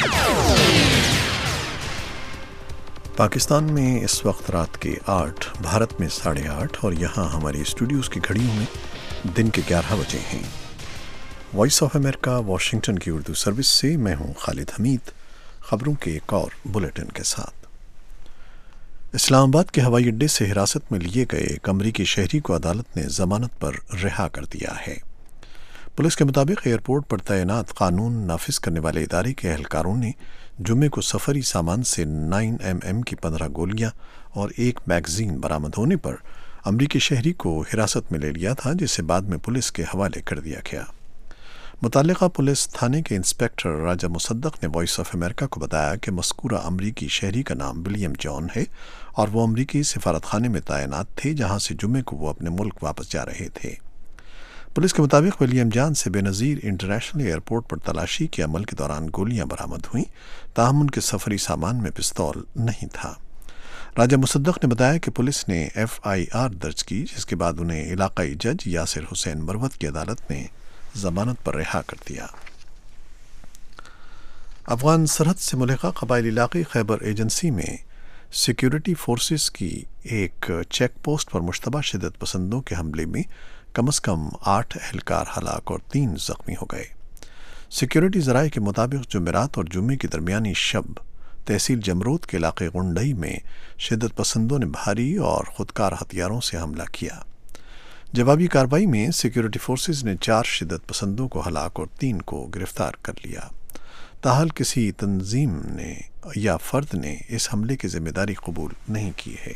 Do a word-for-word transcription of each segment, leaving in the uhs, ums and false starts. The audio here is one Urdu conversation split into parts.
پاکستان میں اس وقت رات کے آٹھ، بھارت میں ساڑھے آٹھ اور یہاں ہماری اسٹوڈیوز کی گھڑیوں میں دن کے گیارہ بجے ہیں۔ وائس آف امریکہ واشنگٹن کی اردو سروس سے میں ہوں خالد حمید، خبروں کے ایک اور بلیٹن کے ساتھ۔ اسلام آباد کے ہوائی اڈے سے حراست میں لیے گئے ایک امریکی شہری کو عدالت نے ضمانت پر رہا کر دیا ہے۔ پولیس کے مطابق ایئرپورٹ پر تعینات قانون نافذ کرنے والے ادارے کے اہلکاروں نے جمعے کو سفری سامان سے نائن ایم ایم کی پندرہ گولیاں اور ایک میگزین برآمد ہونے پر امریکی شہری کو حراست میں لے لیا تھا، جسے بعد میں پولیس کے حوالے کر دیا گیا۔ متعلقہ پولیس تھانے کے انسپکٹر راجہ مصدق نے وائس آف امریکہ کو بتایا کہ مذکورہ امریکی شہری کا نام ولیم جان ہے اور وہ امریکی سفارت خانے میں تعینات تھے، جہاں سے جمعے کو وہ اپنے ملک واپس جا رہے تھے۔ پولیس کے مطابق ولیم جان سے بے نظیر انٹرنیشنل ایئرپورٹ پر تلاشی کے عمل کے دوران گولیاں برآمد ہوئیں، تاہم ان کے سفری سامان میں پستول نہیں تھا۔ راجہ مصدق نے بتایا کہ پولیس نے ایف آئی آر درج کی، جس کے بعد انہیں علاقائی جج یاسر حسین مروت کی عدالت نے ضمانت پر رہا کر دیا۔ افغان سرحد سے ملحقہ قبائلی علاقے خیبر ایجنسی میں سیکیورٹی فورسز کی ایک چیک پوسٹ پر مشتبہ شدت پسندوں کے حملے میں کم از کم آٹھ اہلکار ہلاک اور تین زخمی ہو گئے۔ سیکیورٹی ذرائع کے مطابق جمعرات اور جمعے کی درمیانی شب تحصیل جمرود کے علاقے غنڈئی میں شدت پسندوں نے بھاری اور خودکار ہتھیاروں سے حملہ کیا۔ جوابی کارروائی میں سیکیورٹی فورسز نے چار شدت پسندوں کو ہلاک اور تین کو گرفتار کر لیا۔ تاحال کسی تنظیم نے یا فرد نے اس حملے کی ذمہ داری قبول نہیں کی ہے۔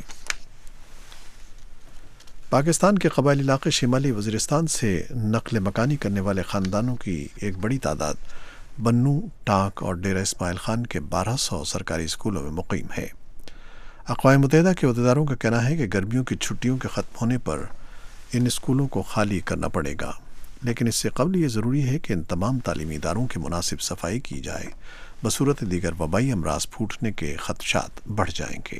پاکستان کے قبائلی علاقے شمالی وزیرستان سے نقل مکانی کرنے والے خاندانوں کی ایک بڑی تعداد بنو، ٹانک اور ڈیرہ اسماعیل خان کے بارہ سو سرکاری اسکولوں میں مقیم ہے۔ اقوام متحدہ کے عہدیداروں کا کہنا ہے کہ گرمیوں کی چھٹیوں کے ختم ہونے پر ان اسکولوں کو خالی کرنا پڑے گا، لیکن اس سے قبل یہ ضروری ہے کہ ان تمام تعلیمی اداروں کی مناسب صفائی کی جائے، بصورت دیگر وبائی امراض پھوٹنے کے خدشات بڑھ جائیں گے۔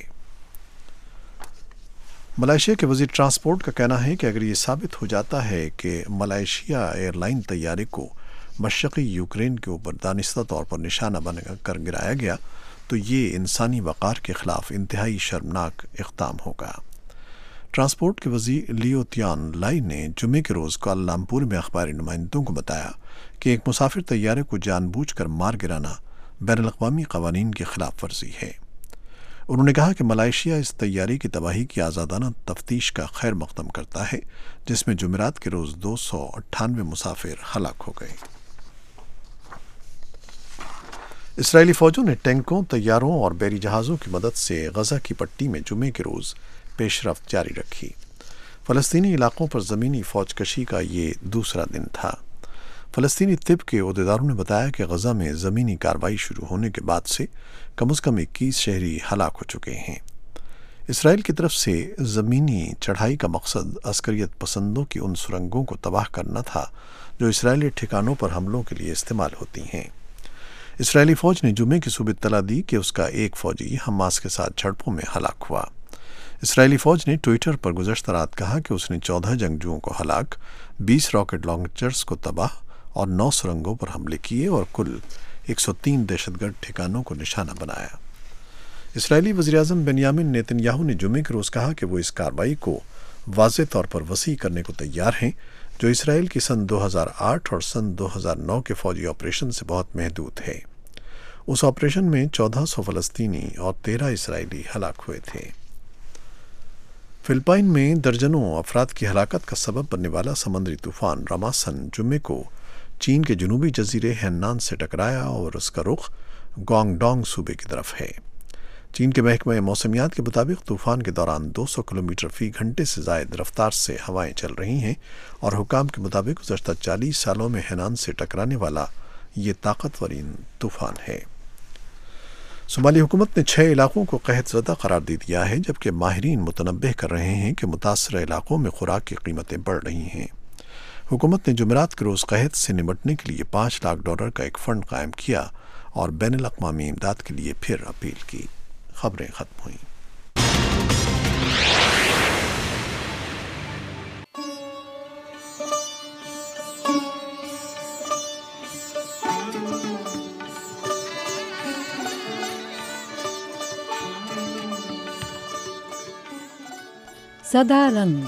ملائیشیا کے وزیر ٹرانسپورٹ کا کہنا ہے کہ اگر یہ ثابت ہو جاتا ہے کہ ملائیشیا ایئر لائن طیارے کو مشرقی یوکرین کے اوپر دانستہ طور پر نشانہ بنا کر گرایا گیا تو یہ انسانی وقار کے خلاف انتہائی شرمناک اقدام ہوگا۔ ٹرانسپورٹ کے وزیر لیو تیان لائی نے جمعے کے روز کوالالمپور میں اخباری نمائندوں کو بتایا کہ ایک مسافر طیارے کو جان بوجھ کر مار گرانا بین الاقوامی قوانین کی خلاف ورزی ہے۔ انہوں نے کہا کہ ملائیشیا اس طیارے کی تباہی کی آزادانہ تفتیش کا خیر مقدم کرتا ہے، جس میں جمعرات کے روز دو سو اٹھانوے مسافر ہلاک ہو گئے۔ اسرائیلی فوجوں نے ٹینکوں، طیاروں اور بحری جہازوں کی مدد سے غزہ کی پٹی میں جمعے کے روز پیش رفت جاری رکھی۔ فلسطینی علاقوں پر زمینی فوج کشی کا یہ دوسرا دن تھا۔ فلسطینی طب کے عہدیداروں نے بتایا کہ غزہ میں زمینی کارروائی شروع ہونے کے بعد سے کم از کم اکیس شہری ہلاک ہو چکے ہیں۔ اسرائیل کی طرف سے زمینی چڑھائی کا مقصد عسکریت پسندوں کی ان سرنگوں کو تباہ کرنا تھا جو اسرائیلی ٹھکانوں پر حملوں کے لیے استعمال ہوتی ہیں۔ اسرائیلی فوج نے جمعے کی صبح اطلاع دی کہ اس کا ایک فوجی حماس کے ساتھ جھڑپوں میں ہلاک ہوا۔ اسرائیلی فوج نے ٹوئٹر پر گزشتہ رات کہا کہ اس نے چودہ جنگجوؤں کو ہلاک، بیس راکٹ لانچرز کو تباہ اور نو سرنگوں پر حملے کیے اور کل ایک سو تین دہشت گرد ٹھکانوں کو نشانہ بنایا۔ اسرائیلی وزیراعظم بنیامن نیتن یاہو نے جمعے کے روز کہا کہ وہ اس کارروائی کو واضح طور پر وسیع کرنے کو تیار ہیں، جو اسرائیل کی سن دو ہزار آٹھ اور سن دو ہزار نو کے فوجی آپریشن سے بہت محدود ہے۔ اس آپریشن میں چودہ سو فلسطینی اور تیرہ اسرائیلی ہلاک ہوئے تھے۔ فلپائن میں درجنوں افراد کی ہلاکت کا سبب بننے والا سمندری طوفان راماسن جمعے کو چین کے جنوبی جزیرے ہینان سے ٹکرایا اور اس کا رخ گوانگ ڈونگ صوبے کی طرف ہے۔ چین کے محکمہ موسمیات کے مطابق طوفان کے دوران دو سو کلومیٹر فی گھنٹے سے زائد رفتار سے ہوائیں چل رہی ہیں اور حکام کے مطابق گزشتہ چالیس سالوں میں ہینان سے ٹکرانے والا یہ طاقتورین طوفان ہے۔ صومالی حکومت نے چھ علاقوں کو قحط زدہ قرار دے دیا ہے، جبکہ ماہرین متنبہ کر رہے ہیں کہ متاثرہ علاقوں میں خوراک کی قیمتیں بڑھ رہی ہیں۔ حکومت نے جمعرات کے روز قحط سے نمٹنے کے لیے پانچ لاکھ ڈالر کا ایک فنڈ قائم کیا اور بین الاقوامی امداد کے لیے پھر اپیل کی۔ خبریں ختم ہوئیں۔ सदा रंग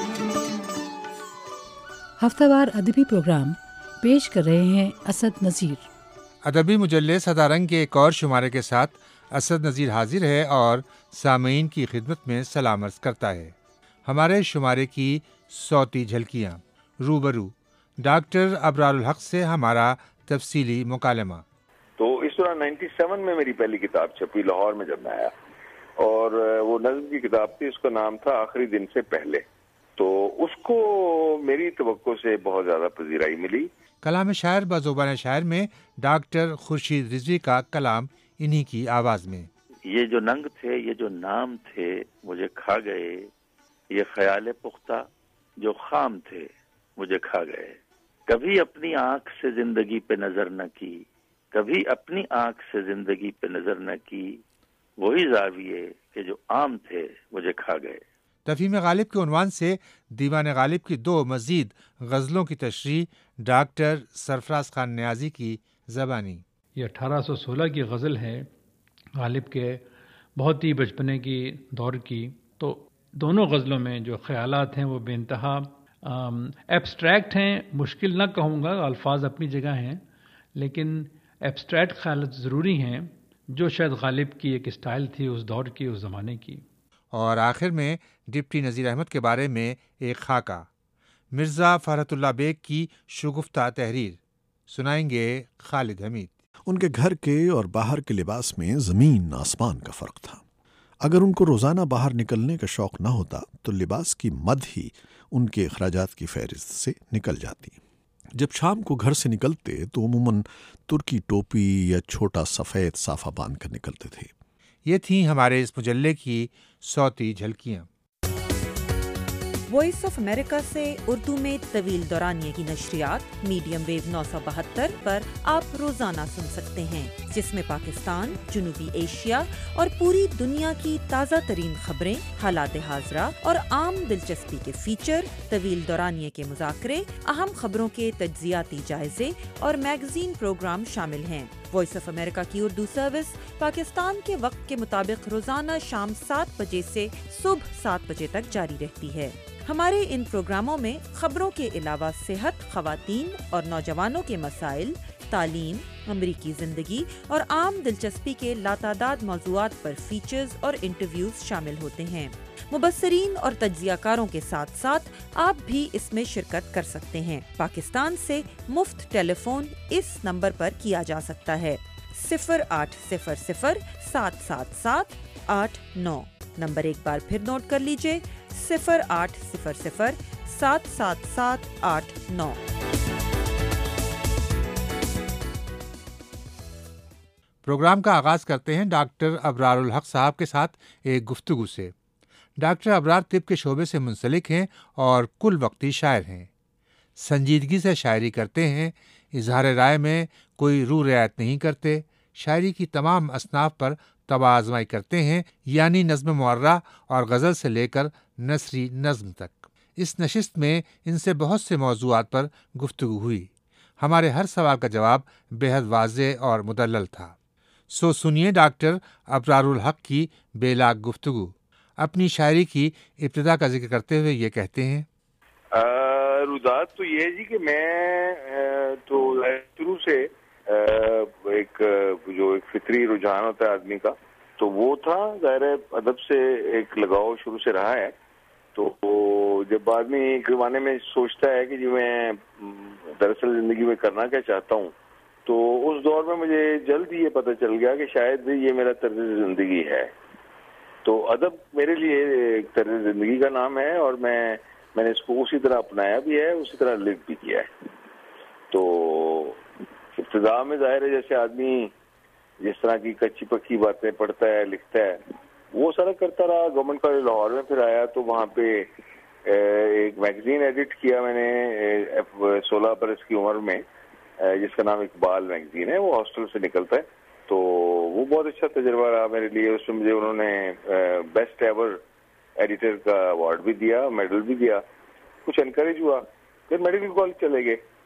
हफ्तावार अदबी प्रोग्राम पेश कर रहे हैं असद नज़ीर। अदबी मुजल्ले सदा रंग के एक और शुमारे के साथ असद नज़ीर हाजिर है और सामीन की खिदमत में सलाम अर्ज़ करता है। हमारे शुमारे की सौती झलकियाँ रूबरू डॉक्टर अबरारुल हक से हमारा तफसीली मुकालमा। तो इस दौरान सत्तानवे में मेरी पहली किताब छपी लाहौर में जब मैं आया, और वो नज़्म की किताब थी, उसका नाम था आखिरी दिन से पहले। तो उसको मेरी तवक्को से बहुत ज़्यादा पजीराई मिली। कलाम शायर बज़ुबान शायर में डॉक्टर खुर्शीद रिजवी का कलाम इन्हीं की आवाज़ में। ये जो नंग थे, ये जो नाम थे, मुझे खा गए, ये ख्याल पुख्ता जो खाम थे, मुझे खा गए। कभी अपनी आँख से जिंदगी पे नजर न की, कभी अपनी आँख से जिंदगी पे नजर न की, वही ज़ाविये के जो आम थे, मुझे खा गए। तफहीम गालिब के उन्वान से दीवान गालिब की दो मजीद गज़लों की तशरीह डॉक्टर सरफराज खान नियाज़ी की ज़बानी। ये अठारह सौ सोलह की गज़ल है, गालिब के बहुत ही बचपने की दौर की। तो दोनों गज़लों में जो ख़यालात हैं वो बेइंतहा एब्स्ट्रैक्ट हैं, मुश्किल न कहूँगा, अल्फाज अपनी जगह हैं, लेकिन एब्स्ट्रैक्ट ख़यालात ज़रूरी हैं, जो शायद गालिब की एक स्टाइल थी उस दौर की, उस ज़माने की। और आखिर में डिप्टी नज़ीर अहमद के बारे में एक खाका, मिर्ज़ा फ़रहतुल्लाह बेग की शुगुफ्ता तहरीर सुनाएंगे खालिद हमीद। उनके घर के और बाहर के लिबास में ज़मीन आसमान का फ़र्क था। अगर उनको रोज़ाना बाहर निकलने का शौक़ न होता तो लिबास की मद ही उनके अखराजात की फहरिस्त से निकल जाती। जब शाम को घर से निकलते तो अमूमन तुर्की टोपी या छोटा सफ़ेद साफ़ा बांध कर निकलते थे। ये थी हमारे इस मुजल्ले की सौती झलकियाँ। वॉइस ऑफ अमेरिका से उर्दू में तवील दौरानिये की नशरियात मीडियम वेव नौ सौ बहत्तर पर आप रोजाना सुन सकते हैं, जिसमें पाकिस्तान, जुनूबी एशिया और पूरी दुनिया की ताज़ा तरीन खबरें, हालात हाज़रा और आम दिलचस्पी के फीचर, तवील दौरानिये के मुज़ाकरे, अहम खबरों के तज्ज़ियाती जायजे और मैगजीन प्रोग्राम शामिल हैं। वॉइस ऑफ अमेरिका की उर्दू सर्विस पाकिस्तान के वक्त के मुताबिक रोजाना शाम सात बजे से सुबह सात बजे तक जारी रहती है। हमारे इन प्रोग्रामों में खबरों के अलावा सेहत, खवातीन और नौजवानों के मसाइल, तालीम, अमरीकी जिंदगी और आम दिलचस्पी के लातादाद मौज़ूआत पर फीचर्स और इंटरव्यूज शामिल होते हैं। मुबस्सरीन और तज्ज़ियाकारों के साथ साथ आप भी इसमें शिरकत कर सकते हैं। पाकिस्तान से मुफ्त टेलीफोन इस नंबर पर किया जा सकता है सिफर आठ सिफर सिफर सात सात सात आठ नौ। नंबर एक बार फिर नोट कर लीजिए, सिफर आठ सिफर सिफर सात सात सात आठ नौ। प्रोग्राम का आगाज़ करते हैं डॉक्टर अबरारुल हक साहब के साथ एक गुफ्तगू से। डॉक्टर अबरार तिब के शोबे से मुंसलिक हैं और कुल वक्ती शायर हैं। संजीदगी से शायरी करते हैं, इजहार राय में कोई रू रियायत नहीं करते, शायरी की तमाम असनाफ पर तबा आजमाई करते हैं, यानी नज़्म मुअर्रा और गज़ल से लेकर नसरी नज़्म तक। इस नशिस्त में इनसे बहुत से मौज़ूआत पर गुफ्तगू हुई। हमारे हर सवाल का जवाब बेहद वाज़ेह और मुदल्लल था। सो सुनिए डॉक्टर अबरारुल हक की बेलाग गुफ्तगू। अपनी शायरी की इब्तिदा का जिक्र करते हुए ये कहते हैं, रुदात तो ये है जी कि मैं तो शुरू से एक जो एक फितरी रुझान होता है आदमी का, तो वो था, ज़ाहिर है अदब से एक लगाव शुरू से रहा है। तो जब आदमी एक ज़माने में सोचता है कि जी मैं दरअसल ज़िंदगी में करना क्या चाहता हूँ, तो उस दौर में मुझे जल्द ही ये पता चल गया कि शायद ये मेरा तर्ज ज़िंदगी है। तो अदब मेरे लिए एक तर्ज ज़िंदगी का नाम है और मैं मैंने इसको उसी तरह अपनाया भी है, उसी तरह लिव भी किया है। तो इब्तिदा में ज़ाहिर है जैसे आदमी जिस तरह की कच्ची पक्की बातें पढ़ता है, लिखता है, वो सारा करता रहा। गवर्नमेंट कॉलेज लाहौर में फिर आया तो वहाँ पे एक मैगजीन एडिट किया मैंने सोलह बरस की उम्र में, जिसका नाम इकबाल मैगजीन है, वो हॉस्टल से निकलता है। तो वो बहुत अच्छा तजुर्बा रहा मेरे लिए। उसमें मुझे उन्होंने बेस्ट एवर एडिटर का अवार्ड भी दिया, मेडल भी दिया, कुछ एनकरेज हुआ। फिर मेडिकल कॉलेज चले गए।